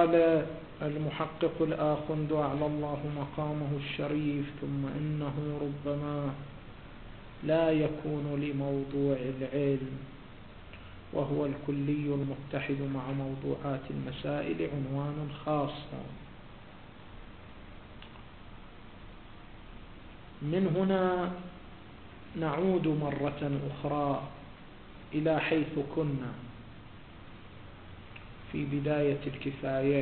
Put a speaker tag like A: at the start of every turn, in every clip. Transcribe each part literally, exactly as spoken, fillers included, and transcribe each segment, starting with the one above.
A: قال المحقق الآخند أعلى الله مقامه الشريف: ثم إنه ربما لا يكون لموضوع العلم وهو الكلي المتحد مع موضوعات المسائل عنوان خاص. من هنا نعود مرة أخرى إلى حيث كنا في بداية الكفاية،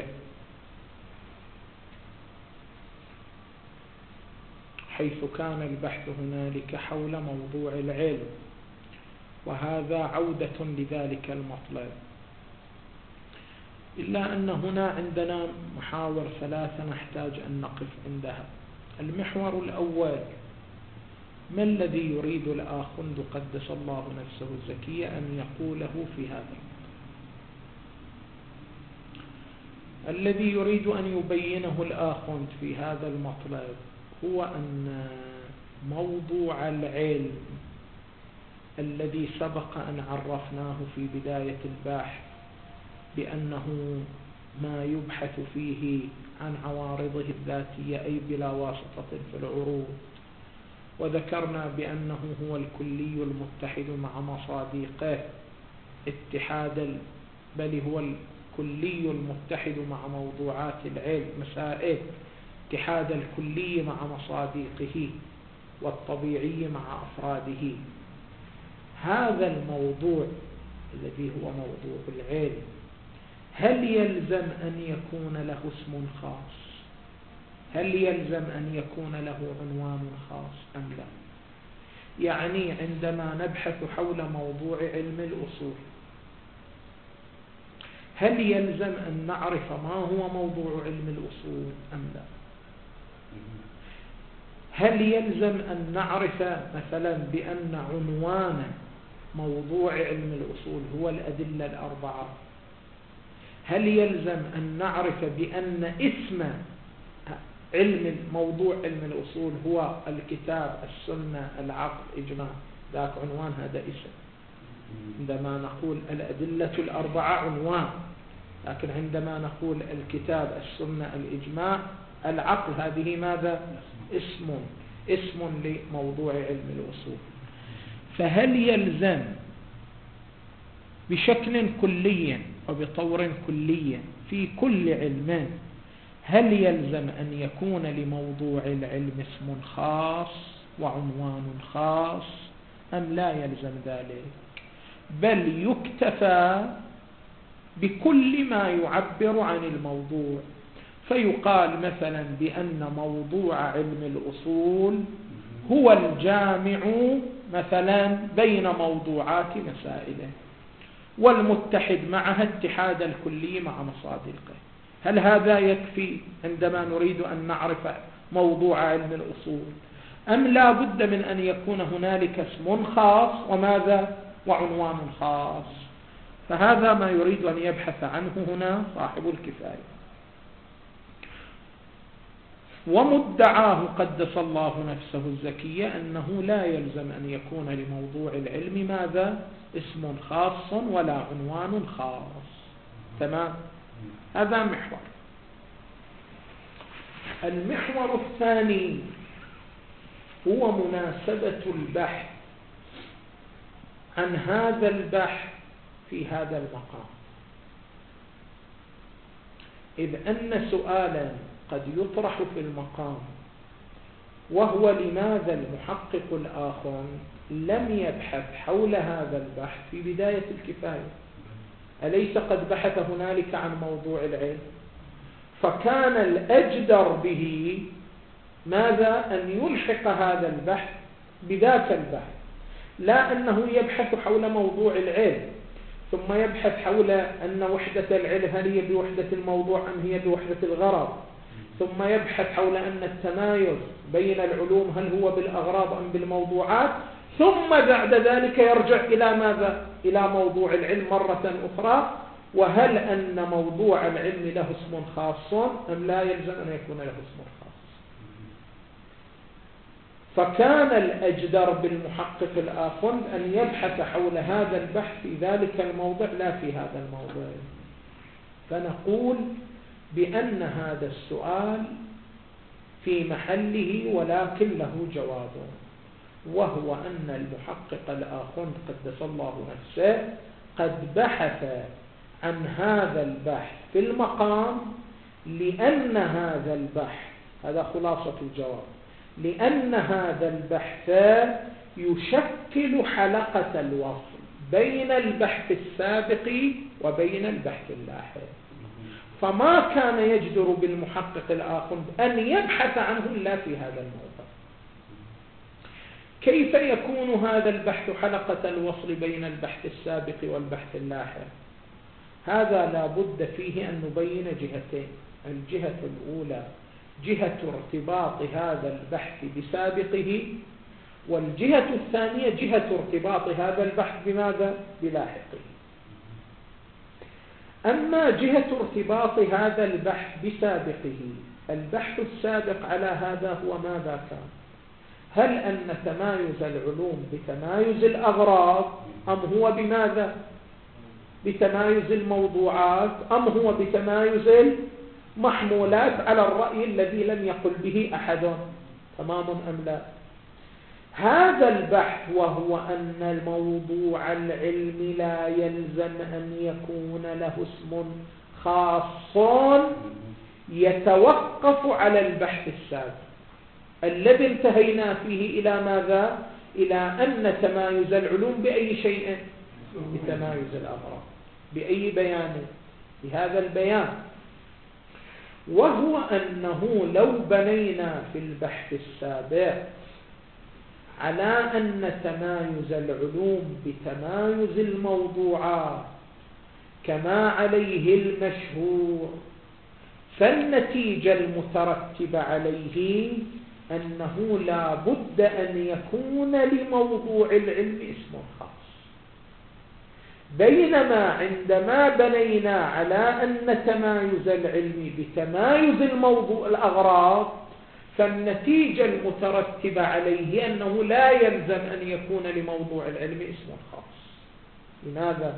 A: حيث كان البحث هنالك حول موضوع العلم، وهذا عودة لذلك المطلب. إلا أن هنا عندنا محاور ثلاثة نحتاج أن نقف عندها. المحور الأول: ما الذي يريد الآخند قدس الله نفسه الزكية أن يقوله في هذا؟ الذي يريد أن يبينه الآخند في هذا المطلب هو أن موضوع العلم الذي سبق أن عرفناه في بداية البحث بأنه ما يبحث فيه عن عوارضه الذاتية أي بلا واسطة في العروض، وذكرنا بأنه هو الكلي المتحد مع مصادقه اتحاد، بل هو الكلي المتحد مع موضوعات العلم مسائل اتحاد الكلي مع مصادقه والطبيعي مع أفراده. هذا الموضوع الذي هو موضوع العلم هل يلزم أن يكون له اسم خاص؟ هل يلزم أن يكون له عنوان خاص أم لا؟ يعني عندما نبحث حول موضوع علم الأصول هل يلزم أن نعرف ما هو موضوع علم الأصول أم لا؟ هل يلزم أن نعرف مثلا بأن عنوان موضوع علم الأصول هو الأدلة الأربعة؟ هل يلزم أن نعرف بأن اسم علم موضوع علم الأصول هو الكتاب السنة العقل إجماع؟ ذاك عنوان، هذا اسم. عندما نقول الأدلة الأربعة عنوان، لكن عندما نقول الكتاب السنة الإجماع العقل هذه ماذا؟ اسم اسم لموضوع علم الأصول. فهل يلزم بشكل كلي وبطور كلي في كل علم، هل يلزم أن يكون لموضوع العلم اسم خاص وعنوان خاص أم لا يلزم ذلك؟ بل يكتفى بكل ما يعبر عن الموضوع، فيقال مثلا بأن موضوع علم الأصول هو الجامع مثلا بين موضوعات مسائله والمتحد معها اتحاد الكلي مع مصادقه. هل هذا يكفي عندما نريد أن نعرف موضوع علم الأصول، أم لا بد من أن يكون هنالك اسم خاص وماذا وعنوان خاص؟ فهذا ما يريد أن يبحث عنه هنا صاحب الكفاية. ومدعاه قدس الله نفسه الزكية أنه لا يلزم أن يكون لموضوع العلم ماذا اسم خاص ولا عنوان خاص. تمام؟ هذا محور. المحور الثاني هو مناسبة البحث عن هذا البحث في هذا المقام، إذ أن سؤالا قد يطرح في المقام وهو لماذا المحقق الآخر لم يبحث حول هذا البحث في بداية الكفاية؟ أليس قد بحث هنالك عن موضوع العلم؟ فكان الأجدر به ماذا أن يلحق هذا البحث بذاك البحث، لا أنه يبحث حول موضوع العلم ثم يبحث حول أن وحدة العلم هل هي بوحدة الموضوع أم هي بوحدة الغرض، ثم يبحث حول أن التمايز بين العلوم هل هو بالأغراض أم بالموضوعات، ثم بعد ذلك يرجع إلى ماذا؟ إلى موضوع العلم مرة أخرى، وهل أن موضوع العلم له اسم خاص أم لا يلزم أن يكون له اسم خاص؟ فكان الأجدر بالمحقق الآخر أن يبحث حول هذا البحث في ذلك الموضع لا في هذا الموضع. فنقول بأن هذا السؤال في محله ولكن له جواب، وهو أن المحقق الآخر قدس الله نفسه قد بحث عن هذا البحث في المقام، لأن هذا البحث، هذا خلاصة الجواب، لأن هذا البحث يشكل حلقة الوصل بين البحث السابق وبين البحث اللاحق، فما كان يجدر بالمحقق الآخر أن يبحث عنه إلا في هذا الموضع. كيف يكون هذا البحث حلقة الوصل بين البحث السابق والبحث اللاحق؟ هذا لا بد فيه أن نبين جهتين. الجهة الأولى جهة ارتباط هذا البحث بسابقه، والجهة الثانية جهة ارتباط هذا البحث بماذا؟ بلاحقه. أما جهة ارتباط هذا البحث بسابقه، البحث السابق على هذا هو ماذا كان؟ هل أن تمايز العلوم بتمايز الأغراض، أم هو بماذا؟ بتمايز الموضوعات، أم هو بتمايز المحمولات على الرأي الذي لم يقل به أحد؟ تمام أم لا؟ هذا البحث وهو أن الموضوع العلمي لا يلزم أن يكون له اسم خاص، يتوقف على البحث السابق الذي انتهينا فيه إلى ماذا؟ إلى أن تمايز العلوم بأي شيء؟ بتمايز الأغراض. بأي بيان؟ بهذا البيان، وهو أنه لو بنينا في البحث السابق على أن تمايز العلوم بتمايز الموضوعات كما عليه المشهور، فالنتيجة المترتبة عليه أنه لا بد أن يكون لموضوع العلم اسم خاص. بينما عندما بنينا على أن تمايز العلم بتمايز الموضوع الأغراض، فالنتيجة المترتبة عليه أنه لا يلزم أن يكون لموضوع العلم اسم خاص. لماذا؟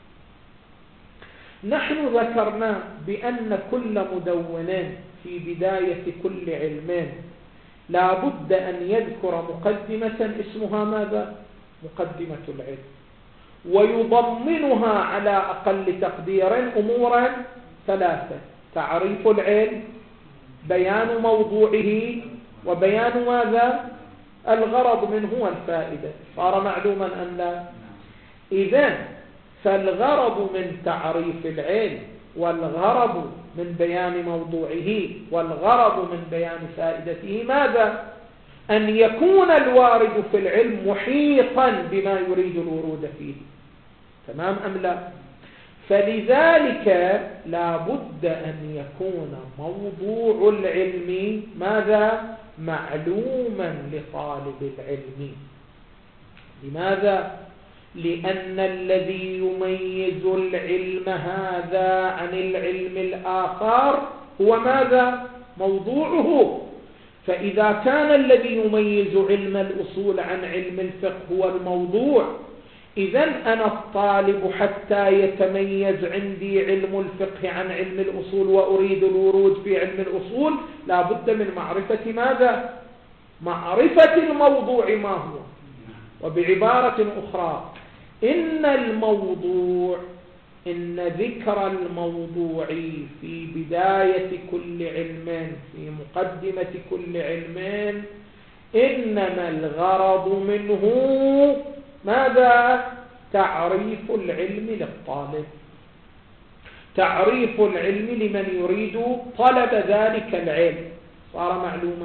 A: نحن ذكرنا بأن كل مدون في بداية كل علم لا بد أن يذكر مقدمة اسمها ماذا؟ مقدمة العلم، ويضمنها على أقل تقدير أمورا ثلاثة: تعريف العلم، بيان موضوعه، وبيان ماذا؟ الغرض منه والفائدة. صار معلوما أم لا؟ إذن فالغرض من تعريف العلم، والغرض من بيان موضوعه، والغرض من بيان فائدته ماذا؟ أن يكون الوارد في العلم محيطا بما يريد الورود فيه. تمام أم لا؟ فلذلك لا بد أن يكون موضوع العلم ماذا؟ معلوما لطالب العلم. لماذا؟ لأن الذي يميز العلم هذا عن العلم الآخر هو ماذا؟ موضوعه. فإذا كان الذي يميز علم الأصول عن علم الفقه هو الموضوع، إذن أنا الطالب حتى يتميز عندي علم الفقه عن علم الأصول وأريد الورود في علم الأصول، لا بد من معرفة ماذا؟ معرفة الموضوع ما هو. وبعبارة أخرى، إن الموضوع، إن ذكر الموضوع في بداية كل علم، في مقدمة كل علم، إنما الغرض منه ماذا؟ تعريف العلم للطالب، تعريف العلم لمن يريد طلب ذلك العلم. صار معلوما.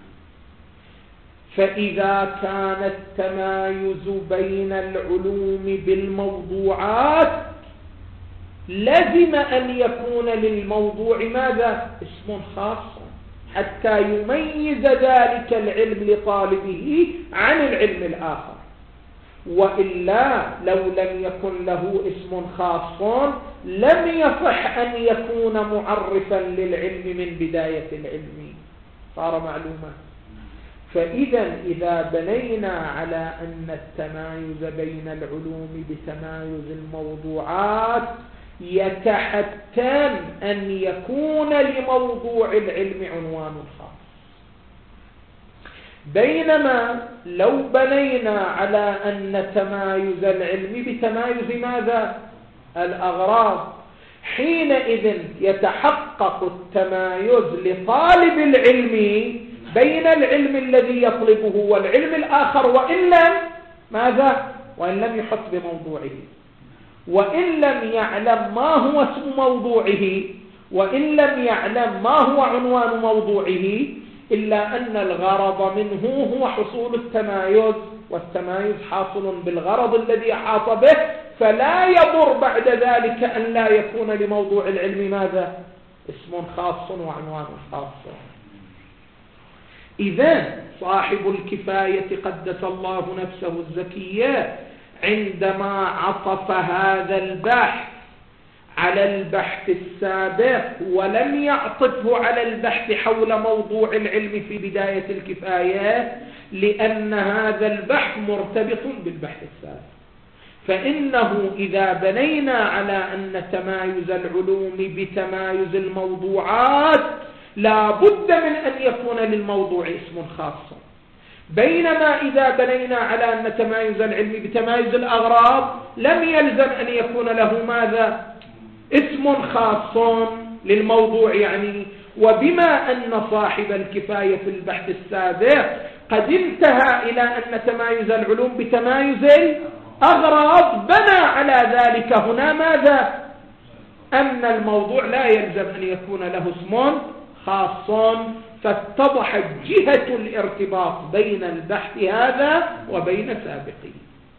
A: فإذا كان التمايز بين العلوم بالموضوعات، لازم أن يكون للموضوع ماذا؟ اسم خاص، حتى يميز ذلك العلم لطالبه عن العلم الآخر. وإلا لو لم يكن له اسم خاص لم يصح أن يكون معرفا للعلم من بداية العلم. صار معلوما. فإذا إذا بنينا على أن التمايز بين العلوم بتمايز الموضوعات، يتحتم أن يكون لموضوع العلم عنوان خاص. بينما لو بنينا على أن تمايز العلم بتمايز ماذا؟ الأغراض، حينئذ يتحقق التمايز لطالب العلم بين العلم الذي يطلبه والعلم الآخر، وإن لم ماذا؟ وإن لم يحط بموضوعه، وإن لم يعلم ما هو اسم موضوعه، وإن لم يعلم ما هو عنوان موضوعه، إلا أن الغرض منه هو حصول التمايز، والتمايز حاصل بالغرض الذي أحاط به، فلا يضر بعد ذلك أن لا يكون لموضوع العلم ماذا؟ اسم خاص وعنوان خاص. إذن صاحب الكفاية قدس الله نفسه الزكية عندما عطف هذا البحث على البحث السابق ولم يعطفه على البحث حول موضوع العلم في بداية الكفاية، لأن هذا البحث مرتبط بالبحث السابق. فإنه إذا بنينا على أن تمايز العلوم بتمايز الموضوعات لا بد من أن يكون للموضوع اسم خاص، بينما إذا بنينا على أن تمايز العلم بتمايز الأغراض لم يلزم أن يكون له ماذا؟ اسم خاص للموضوع يعني. وبما أن صاحب الكفاية في البحث السابق قد انتهى إلى أن تمايز العلوم بتمايز الأغراض، بنى على ذلك هنا ماذا؟ أن الموضوع لا يلزم أن يكون له اسم خاص، فاتضحت جهة الارتباط بين البحث هذا وبين سابقه.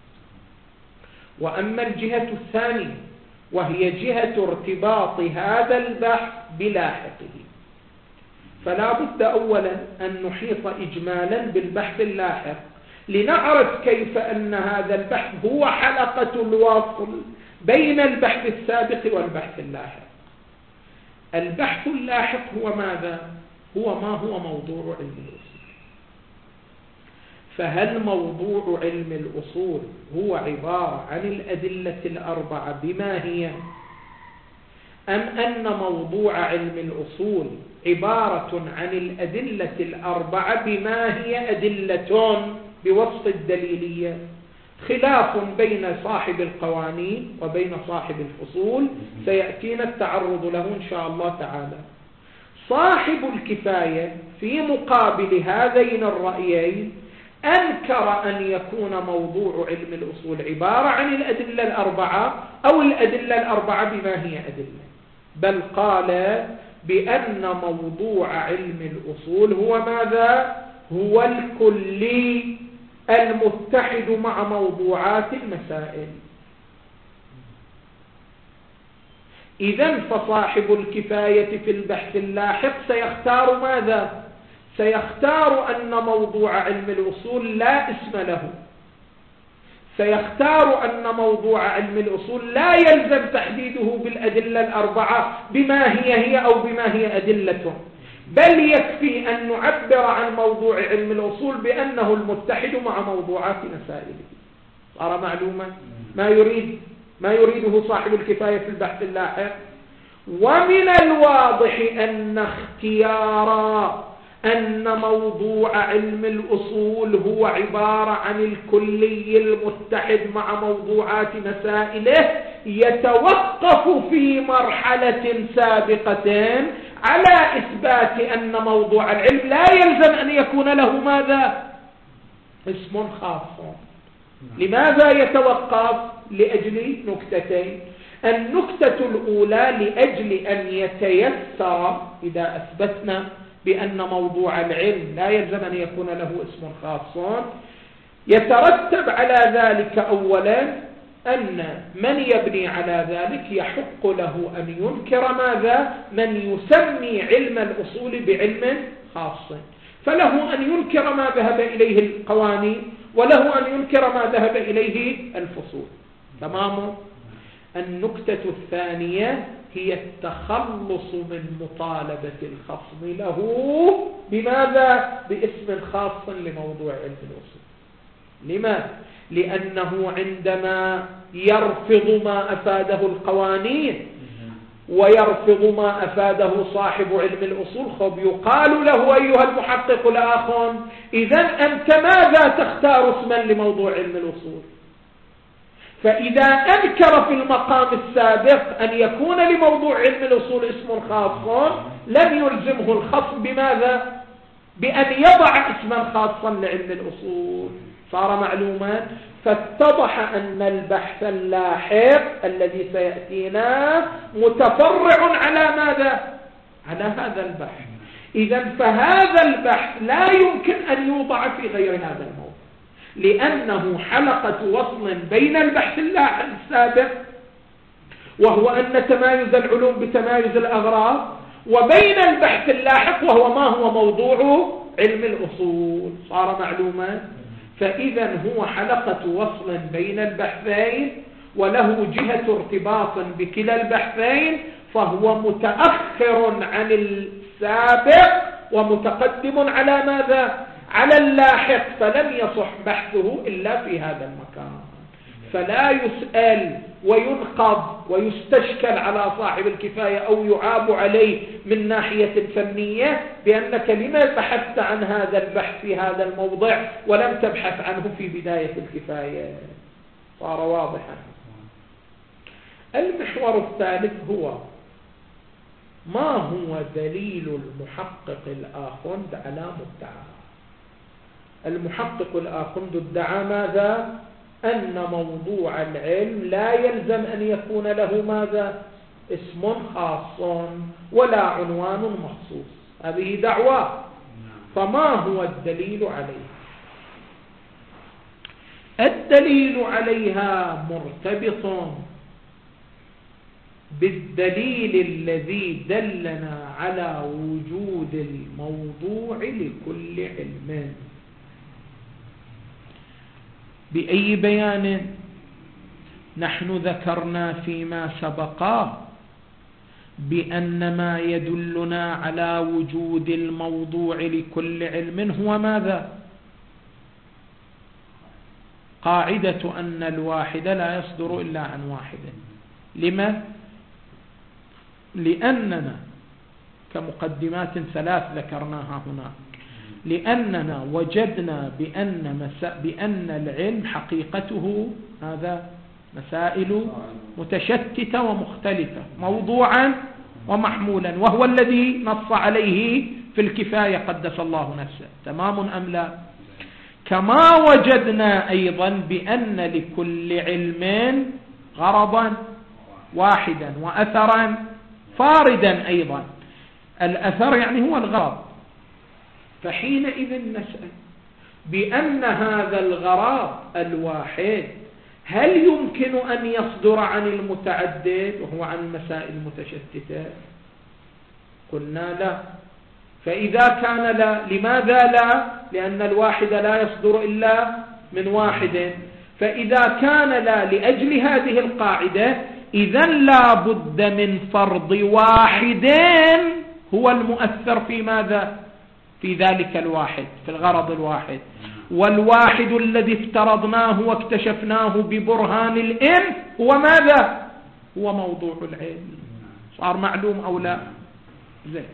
A: وأما الجهة الثانية وهي جهة ارتباط هذا البحث بلاحقه، فلا بد أولا أن نحيط إجمالا بالبحث اللاحق لنعرف كيف أن هذا البحث هو حلقة الوصل بين البحث السابق والبحث اللاحق. البحث اللاحق هو ماذا؟ هو ما هو موضوع علم الأصول. فهل موضوع علم الأصول هو عبارة عن الأدلة الأربعة بما هي، أم أن موضوع علم الأصول عبارة عن الأدلة الأربعة بما هي أدلة بوصف الدليلية؟ خلاف بين صاحب القوانين وبين صاحب الفصول سيأتينا التعرض له إن شاء الله تعالى. صاحب الكفاية في مقابل هذين الرأيين أنكر أن يكون موضوع علم الأصول عبارة عن الأدلة الأربعة أو الأدلة الأربعة بما هي أدلة، بل قال بأن موضوع علم الأصول هو ماذا؟ هو الكلي المتحد مع موضوعات المسائل. إذن فصاحب الكفاية في البحث اللاحق سيختار ماذا؟ سيختار أن موضوع علم الأصول لا اسم له، سيختار أن موضوع علم الأصول لا يلزم تحديده بالأدلة الأربعة بما هي هي أو بما هي أدلته، بل يكفي أن نعبر عن موضوع علم الأصول بأنه المتحد مع موضوعات مسائله. صار معلومة ما يريد ما يريده صاحب الكفاية في البحث اللاحق. ومن الواضح أن اختيار أن موضوع علم الأصول هو عبارة عن الكلي المتحد مع موضوعات مسائله يتوقف في مرحلة سابقة على إثبات أن موضوع العلم لا يلزم أن يكون له ماذا؟ اسم خاص. لماذا يتوقف؟ لأجل نكتتين. النكتة الأولى لأجل أن يتيسر إذا أثبتنا بأن موضوع العلم لا يلزم أن يكون له اسم خاص، يترتب على ذلك أولا أن من يبني على ذلك يحق له أن ينكر ماذا؟ من يسمي علم الأصول بعلم خاص، فله أن ينكر ما ذهب إليه القوانين وله أن ينكر ما ذهب إليه الفصول. تمام. النكتة الثانية هي التخلص من مطالبة الخصم له بماذا؟ باسم خاص لموضوع علم الأصول. لما؟ لأنه عندما يرفض ما أفاده القوانين ويرفض ما أفاده صاحب علم الأصول، خب يقال له أيها المحقق الآخر إذن أنت ماذا تختار اسما لموضوع علم الأصول؟ فإذا أنكر في المقام السابق أن يكون لموضوع علم الأصول اسم خاص لم يلزمه الخصم بماذا؟ بأن يضع اسما خاصا لعلم الأصول. صار معلوما. فاتضح أن البحث اللاحق الذي سيأتينا متفرع على ماذا؟ على هذا البحث. إذن فهذا البحث لا يمكن أن يوضع في غير هذا الموضوع، لأنه حلقة وصل بين البحث اللاحق السابق وهو أن تمايز العلوم بتمايز الأغراض، وبين البحث اللاحق وهو ما هو موضوع علم الأصول. صار معلوما. فإذا هو حلقة وصل بين البحثين وله جهة ارتباط بكلا البحثين، فهو متأخر عن السابق ومتقدم على ماذا؟ على اللاحق، فلم يصح بحثه إلا في هذا المكان. فلا يسأل وينقض ويستشكل على صاحب الكفاية أو يعاب عليه من ناحية فنية بأنك لما بحثت عن هذا البحث في هذا الموضع ولم تبحث عنه في بداية الكفاية. صار واضحا. المحور الثالث هو ما هو دليل المحقق الآخند على مدعاه. المحقق الآخند ادعى ماذا؟ أن موضوع العلم لا يلزم أن يكون له ماذا؟ اسم خاص ولا عنوان مخصوص. هذه دعوة. فما هو الدليل عليها؟ الدليل عليها مرتبط بالدليل الذي دلنا على وجود الموضوع لكل علم. بأي بيان؟ نحن ذكرنا فيما سبق بأن ما يدلنا على وجود الموضوع لكل علم هو ماذا؟ قاعدة أن الواحد لا يصدر إلا عن واحد. لما؟ لأننا كمقدمات ثلاث ذكرناها هنا، لأننا وجدنا بأن, مسا... بأن العلم حقيقته هذا مسائل متشتتة ومختلفة، موضوعا ومحمولا، وهو الذي نص عليه في الكفاية قدس الله نفسه. تمام أم لا؟ كما وجدنا أيضا بأن لكل علم غرضا واحدا وأثرا فاردا أيضا. الأثر يعني هو الغرض. فحينئذ نسأل بأن هذا الغرض الواحد هل يمكن أن يصدر عن المتعدد وهو عن المسائل المتشتتة؟ قلنا لا. فإذا كان لا، لماذا لا؟ لأن الواحد لا يصدر إلا من واحد. فإذا كان لا لأجل هذه القاعدة، إذن لا بد من فرض واحد هو المؤثر في ماذا؟ في ذلك الواحد، في الغرض الواحد. والواحد الذي افترضناه واكتشفناه ببرهان الإن هو ماذا؟ هو موضوع العلم. صار معلوم أو لا؟ زين.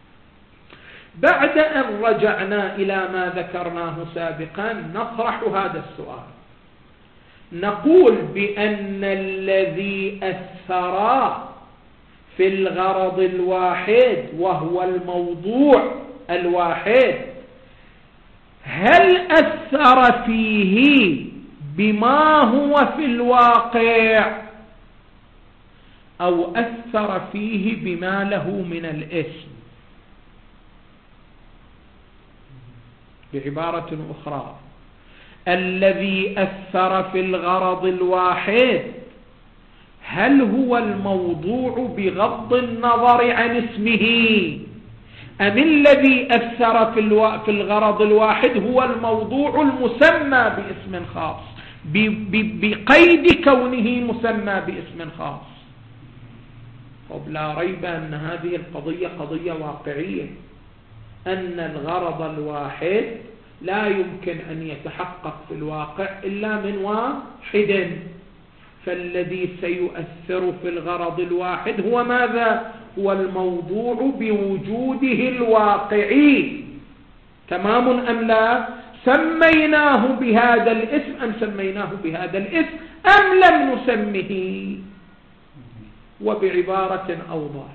A: بعد أن رجعنا إلى ما ذكرناه سابقا نطرح هذا السؤال، نقول بأن الذي أثر في الغرض الواحد وهو الموضوع الواحد هل أثر فيه بما هو في الواقع أو أثر فيه بما له من الاسم؟ بعبارة أخرى، الذي أثر في الغرض الواحد هل هو الموضوع بغض النظر عن اسمه، أم الذي أثر في, الو... في الغرض الواحد هو الموضوع المسمى باسم خاص ب... ب... بقيد كونه مسمى باسم خاص؟ طب لا ريب أن هذه القضية قضية واقعية، أن الغرض الواحد لا يمكن أن يتحقق في الواقع إلا من واحد. فالذي سيؤثر في الغرض الواحد هو ماذا؟ هو الموضوع بوجوده الواقعي. تمام أم لا؟ سميناه بهذا الاسم أم سميناه بهذا الاسم أم لم نسمه؟ وبعبارة أوضح،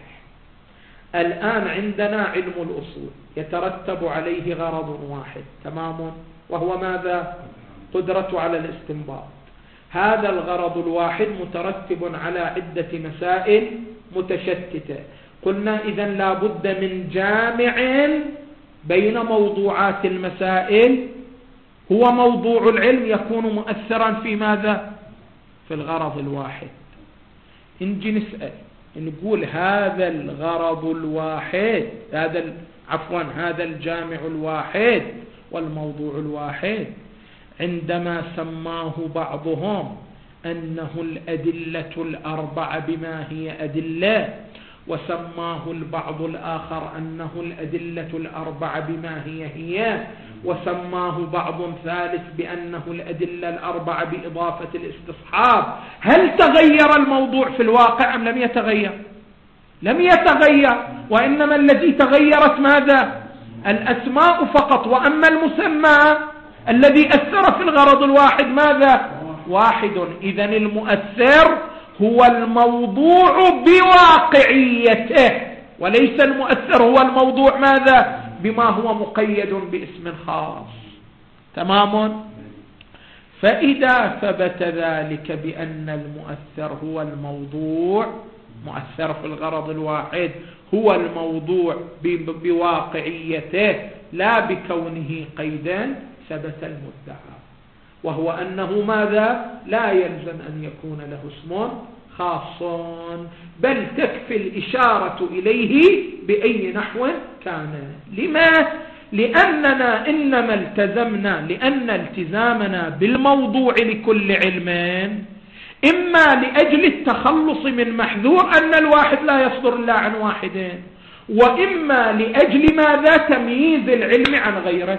A: الآن عندنا علم الأصول يترتب عليه غرض واحد، تمام، وهو ماذا؟ قدرة على الاستنباط. هذا الغرض الواحد مترتب على عدة مسائل متشتتة. قلنا إذن لا بد من جامع بين موضوعات المسائل، هو موضوع العلم يكون مؤثرا في ماذا؟ في الغرض الواحد. نجي نسأل نقول هذا الغرض الواحد، هذا عفوا هذا الجامع الواحد والموضوع الواحد، عندما سماه بعضهم أنه الأدلة الأربعة بما هي أدلة، وسماه البعض الآخر أنه الأدلة الأربعة بما هي هي، وسماه بعض ثالث بأنه الأدلة الأربعة بإضافة الاستصحاب، هل تغير الموضوع في الواقع أم لم يتغير؟ لم يتغير، وإنما الذي تغيرت ماذا؟ الأسماء فقط، وأما المسمى الذي أثر في الغرض الواحد ماذا؟ واحد. إذن المؤثر هو الموضوع بواقعيته، وليس المؤثر هو الموضوع ماذا؟ بما هو مقيد باسم خاص. تمام؟ فإذا ثبت ذلك بأن المؤثر هو الموضوع، مؤثر في الغرض الواحد هو الموضوع بواقعيته لا بكونه قيدا، ثبت المدعى، وهو أنه ماذا؟ لا يلزم أن يكون له اسم خاص، بل تكفي الإشارة إليه بأي نحو كان. لما؟ لأننا إنما التزمنا، لأن التزامنا بالموضوع لكل علم إما لأجل التخلص من محذور أن الواحد لا يصدر إلا عن واحدين، وإما لأجل ماذا؟ تمييز العلم عن غيره.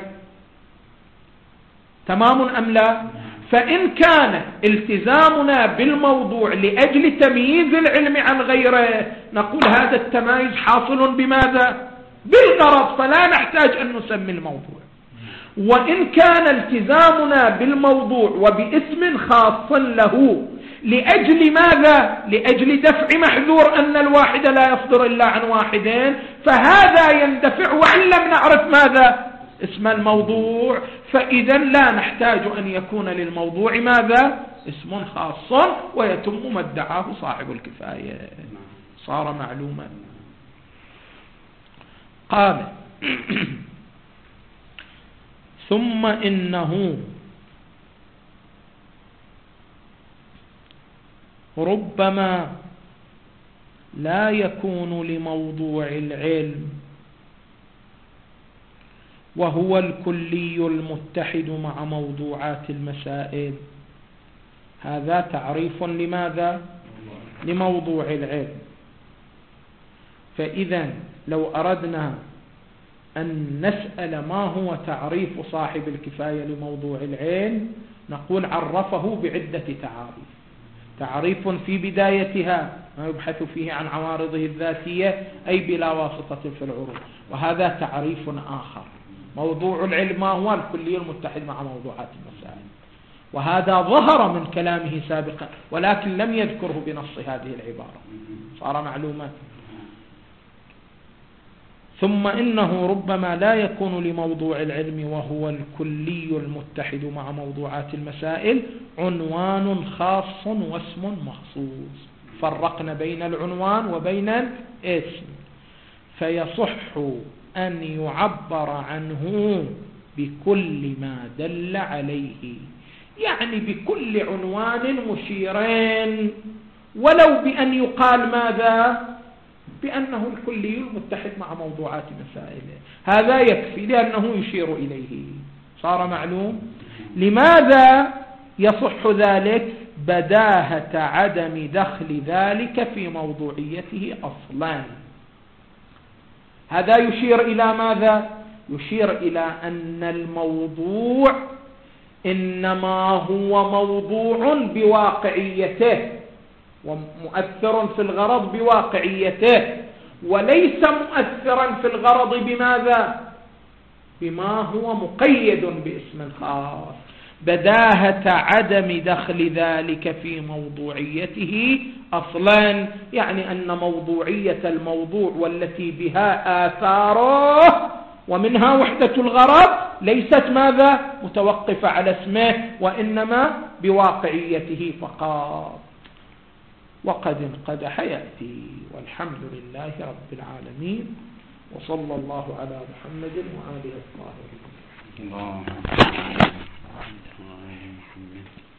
A: تمام أم لا؟ فإن كان التزامنا بالموضوع لأجل تمييز العلم عن غيره نقول هذا التمايز حاصل بماذا؟ بالغرض، فلا نحتاج أن نسمي الموضوع. وإن كان التزامنا بالموضوع وباسم خاص له لأجل ماذا؟ لأجل دفع محذور أن الواحد لا يصدر إلا عن واحدين، فهذا يندفع وإن لم نعرف ماذا؟ اسم الموضوع. فإذا لا نحتاج أن يكون للموضوع ماذا؟ اسم خاص، ويتم ما ادعاه صاحب الكفاية. صار معلوما. قال ثم إنه ربما لا يكون لموضوع العلم وهو الكلي المتحد مع موضوعات المسائل. هذا تعريف لماذا؟ لموضوع العلم. فإذا لو أردنا أن نسأل ما هو تعريف صاحب الكفاية لموضوع العلم نقول عرفه بعدة تعاريف. تعريف في بدايتها ما يبحث فيه عن عوارضه الذاتية أي بلا واسطة في العروض، وهذا تعريف آخر. موضوع العلم ما هو؟ الكلي المتحد مع موضوعات المسائل، وهذا ظهر من كلامه سابقا ولكن لم يذكره بنص هذه العبارة. صار معلومات. ثم إنه ربما لا يكون لموضوع العلم وهو الكلي المتحد مع موضوعات المسائل عنوان خاص واسم مخصوص. فرقنا بين العنوان وبين الاسم. فيصح أن يعبر عنه بكل ما دل عليه، يعني بكل عنوان مشيرين، ولو بأن يقال ماذا؟ بأنه الكلي المتحد مع موضوعات مسائله. هذا يكفي لأنه يشير إليه. صار معلوم. لماذا يصح ذلك؟ بداهة عدم دخل ذلك في موضوعيته أصلا. هذا يشير إلى ماذا؟ يشير إلى أن الموضوع إنما هو موضوع بواقعيته ومؤثر في الغرض بواقعيته، وليس مؤثرا في الغرض بماذا؟ بما هو مقيد باسم خاص. بداهة عدم دخل ذلك في موضوعيته أصلا، يعني أن موضوعية الموضوع والتي بها آثاره ومنها وحدة الغرض ليست ماذا؟ متوقفة على اسمه، وإنما بواقعيته فقط. وقد انقدح يأتي، والحمد لله رب العالمين، وصلى الله على محمد وآله الطاهرين.